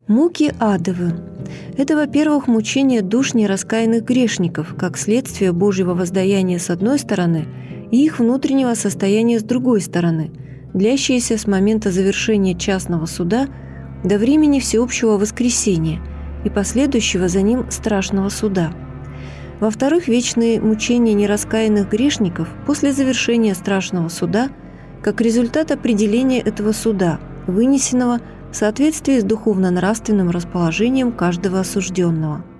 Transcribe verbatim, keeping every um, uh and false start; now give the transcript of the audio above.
Муки адовы – это, во-первых, мучение душ нераскаянных грешников, как следствие Божьего воздаяния с одной стороны и их внутреннего состояния с другой стороны, длящиеся с момента завершения частного суда до времени всеобщего воскресения и последующего за ним страшного суда. Во-вторых, вечные мучения нераскаянных грешников после завершения страшного суда как результат определения этого суда, вынесенного в соответствии с духовно-нравственным расположением каждого осужденного.